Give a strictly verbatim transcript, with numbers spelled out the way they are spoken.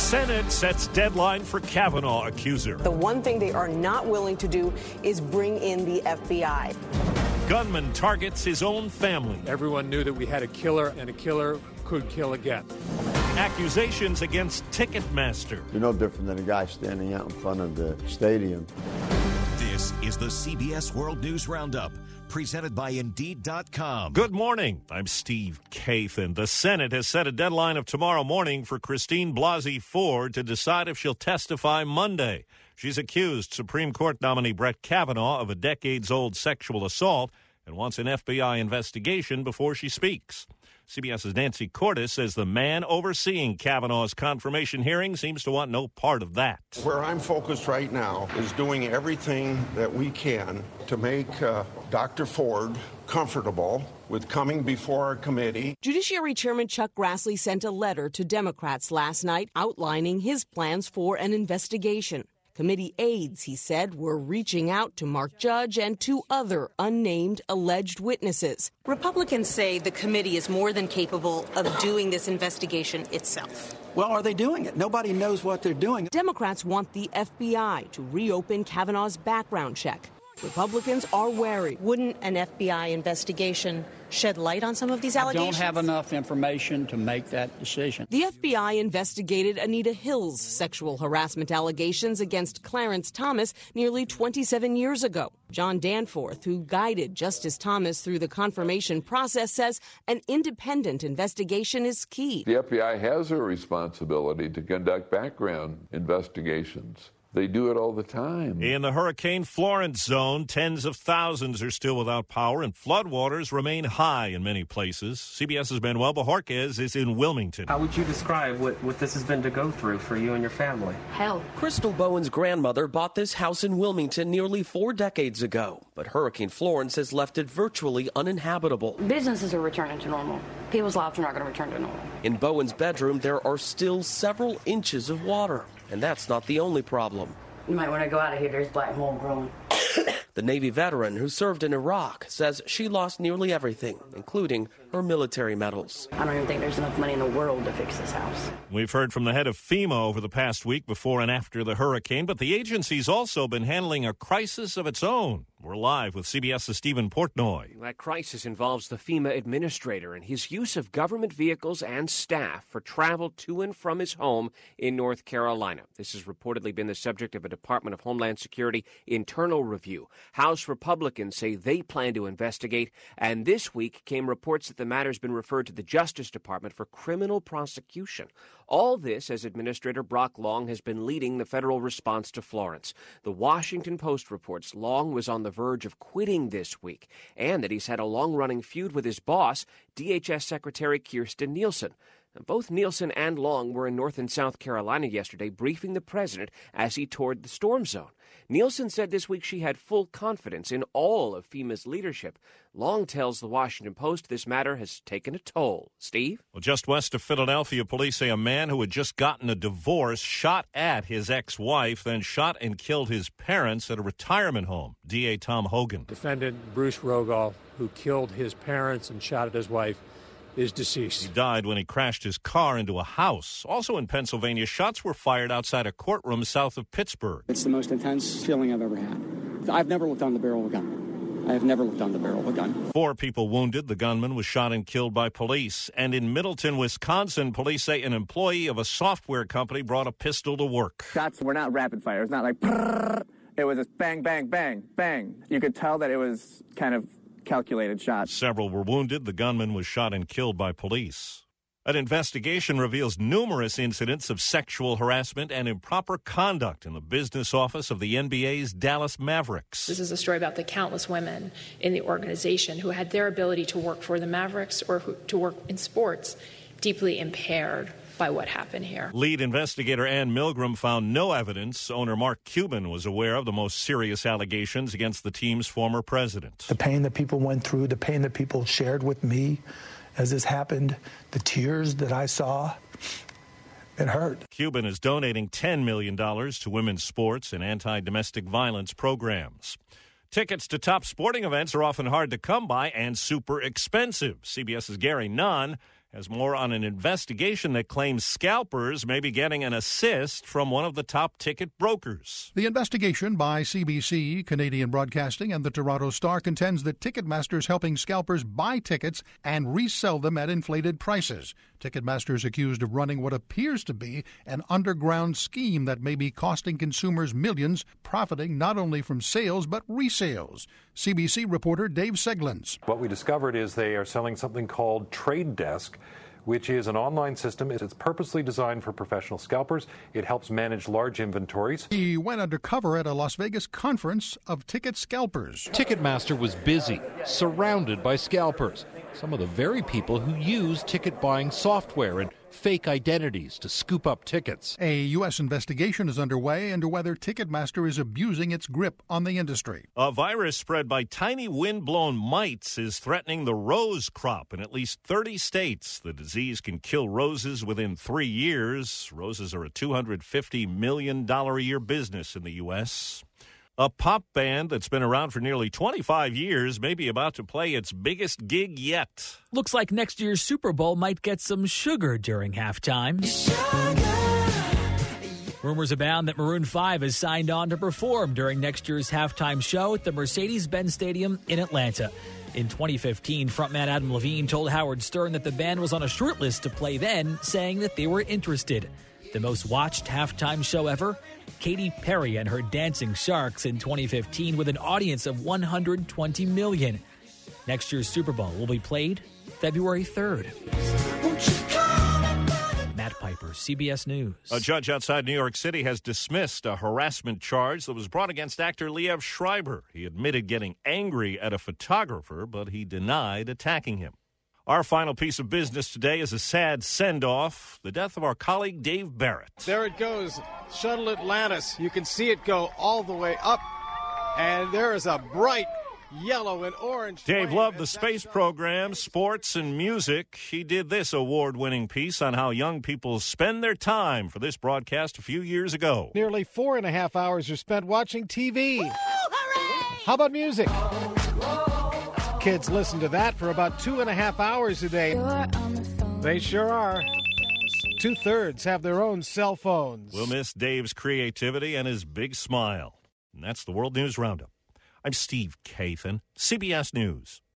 Senate sets deadline for Kavanaugh accuser. The one thing they are not willing to do is bring in the F B I. Gunman targets his own family. Everyone knew that we had a killer, and a killer could kill again. Accusations against Ticketmaster. You're no different than a guy standing out in front of the stadium. This is the C B S World News Roundup, presented by Indeed dot com. Good morning. I'm Steve Kathan. The Senate has set a deadline of tomorrow morning for Christine Blasey Ford to decide if she'll testify Monday. She's accused Supreme Court nominee Brett Kavanaugh of a decades-old sexual assault and wants an F B I investigation before she speaks. CBS's Nancy Cordes says the man overseeing Kavanaugh's confirmation hearing seems to want no part of that. Where I'm focused right now is doing everything that we can to make uh, Doctor Ford comfortable with coming before our committee. Judiciary Chairman Chuck Grassley sent a letter to Democrats last night outlining his plans for an investigation. Committee aides, he said, were reaching out to Mark Judge and two other unnamed alleged witnesses. Republicans say the committee is more than capable of doing this investigation itself. Well, are they doing it? Nobody knows what they're doing. Democrats want the F B I to reopen Kavanaugh's background check. Republicans are wary. Wouldn't an F B I investigation shed light on some of these allegations? I don't have enough information to make that decision. The F B I investigated Anita Hill's sexual harassment allegations against Clarence Thomas nearly twenty-seven years ago. John Danforth, who guided Justice Thomas through the confirmation process, says an independent investigation is key. The F B I has a responsibility to conduct background investigations. They do it all the time. In the Hurricane Florence zone, tens of thousands are still without power, and floodwaters remain high in many places. CBS's Manuel Bojorquez is in Wilmington. How would you describe what, what this has been to go through for you and your family? Hell. Crystal Bowen's grandmother bought this house in Wilmington nearly four decades ago, but Hurricane Florence has left it virtually uninhabitable. Businesses are returning to normal. People's lives are not going to return to normal. In Bowen's bedroom, there are still several inches of water. And that's not the only problem. You might want to go out of here. There's black mold growing. The Navy veteran who served in Iraq says she lost nearly everything, including her military medals. I don't even think there's enough money in the world to fix this house. We've heard from the head of FEMA over the past week before and after the hurricane, but the agency's also been handling a crisis of its own. We're live with CBS's Stephen Portnoy. That crisis involves the FEMA administrator and his use of government vehicles and staff for travel to and from his home in North Carolina. This has reportedly been the subject of a Department of Homeland Security internal review. House Republicans say they plan to investigate, and this week came reports that the matter's been referred to the Justice Department for criminal prosecution. All this as Administrator Brock Long has been leading the federal response to Florence. The Washington Post reports Long was on the verge of quitting this week, and that he's had a long-running feud with his boss, D H S Secretary Kirstjen Nielsen. Both Nielsen and Long were in North and South Carolina yesterday briefing the president as he toured the storm zone. Nielsen said this week she had full confidence in all of FEMA's leadership. Long tells the Washington Post this matter has taken a toll. Steve? Well, just west of Philadelphia, police say a man who had just gotten a divorce shot at his ex-wife, then shot and killed his parents at a retirement home. D A Tom Hogan. Defendant Bruce Rogal, who killed his parents and shot at his wife, is deceased. He died when he crashed his car into a house. Also in Pennsylvania, shots were fired outside a courtroom south of Pittsburgh. It's the most intense feeling I've ever had. I've never looked down the barrel of a gun. I have never looked down the barrel of a gun. Four people wounded. The gunman was shot and killed by police. And in Middleton, Wisconsin, police say an employee of a software company brought a pistol to work. Shots were not rapid fire. It was not like prrrr. It was just bang, bang, bang, bang. You could tell that it was kind of calculated shots. Several were wounded. The gunman was shot and killed by police. An investigation reveals numerous incidents of sexual harassment and improper conduct in the business office of the N B A's Dallas Mavericks. This is a story about the countless women in the organization who had their ability to work for the Mavericks or who, to work in sports deeply impaired by what happened here. Lead investigator Ann Milgram found no evidence owner Mark Cuban was aware of the most serious allegations against the team's former president. The pain that people went through, the pain that people shared with me as this happened, the tears that I saw, it hurt. Cuban is donating ten million dollars to women's sports and anti-domestic violence programs. Tickets to top sporting events are often hard to come by and super expensive. CBS's Gary Nunn has more on an investigation that claims scalpers may be getting an assist from one of the top ticket brokers. The investigation by C B C, Canadian Broadcasting, and the Toronto Star contends that Ticketmaster is helping scalpers buy tickets and resell them at inflated prices. Ticketmaster is accused of running what appears to be an underground scheme that may be costing consumers millions, profiting not only from sales but resales. C B C reporter Dave Seglins. What we discovered is they are selling something called Trade Desk, which is an online system. It's purposely designed for professional scalpers. It helps manage large inventories. He went undercover at a Las Vegas conference of ticket scalpers. Ticketmaster was busy, surrounded by scalpers, some of the very people who use ticket buying software and fake identities to scoop up tickets. A U S investigation is underway into whether Ticketmaster is abusing its grip on the industry. A virus spread by tiny wind-blown mites is threatening the rose crop in at least thirty states. The disease can kill roses within three years. Roses are a two hundred fifty million dollars a year business in the U S A pop band that's been around for nearly twenty-five years may be about to play its biggest gig yet. Looks like next year's Super Bowl might get some sugar during halftime. Rumors abound that Maroon five has signed on to perform during next year's halftime show at the Mercedes-Benz Stadium in Atlanta. In twenty fifteen, frontman Adam Levine told Howard Stern that the band was on a short list to play then, saying that they were interested. The most watched halftime show ever? Katy Perry and her Dancing Sharks in twenty fifteen with an audience of one hundred twenty million. Next year's Super Bowl will be played February third. Matt Piper, C B S News. A judge outside New York City has dismissed a harassment charge that was brought against actor Liev Schreiber. He admitted getting angry at a photographer, but he denied attacking him. Our final piece of business today is a sad send-off, the death of our colleague Dave Barrett. There it goes, Shuttle Atlantis. You can see it go all the way up, and there is a bright yellow and orange. Dave loved the space program, sports, and music. He did this award-winning piece on how young people spend their time for this broadcast a few years ago. Nearly four and a half hours are spent watching T V. Woo, hooray! How about music? Kids listen to that for about two and a half hours a day. They sure are. Two-thirds have their own cell phones. We'll miss Dave's creativity and his big smile. And that's the World News Roundup. I'm Steve Kathan, C B S News.